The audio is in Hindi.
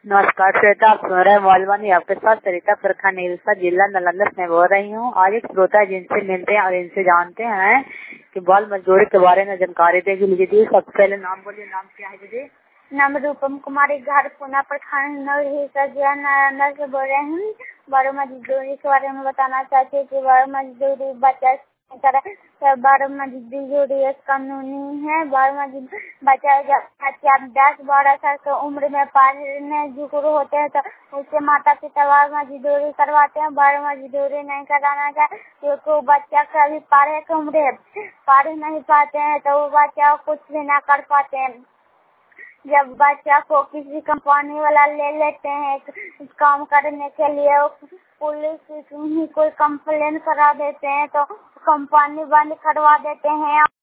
नमस्कार श्वेता, आप सुन रहे हैं मौलवानी। आपके साथ सरिता प्रखंड निरसा जिला नालंदा से बोल रही हूँ। आज एक श्रोता जिनसे मिलते हैं और इनसे जानते हैं कि बाल मजदूरी के बारे में जानकारी देगी। दीदी सबसे पहले नाम बोलिए, नाम क्या है दीदी? नाम रूपम कुमारी, घर पुना प्रखंड निरसा जिला नालंदा से बोल रहे हैं। बाल मजदूरी के बारे में बताना चाहते हैं कि बाल मजदूरी बच्चा बाल मजदूरी कानूनी है। बाल मजदूरी बच्चा जब 10-12 साल की उम्र में पढ़ने जुगुर होते हैं तो उससे माता पिता बाल मजदूरी करवाते हैं। बाल मजदूरी नहीं कराना चाहिए क्योंकि बच्चा कभी पढ़े की उम्र है, पढ़ नहीं पाते हैं तो वो बच्चा कुछ भी ना कर पाते हैं। जब बच्चा को किसी कंपनी वाला ले लेते हैं काम करने के लिए, पुलिस ही कोई कंप्लेन करा देते हैं तो कंपनी बंद करवा देते हैं।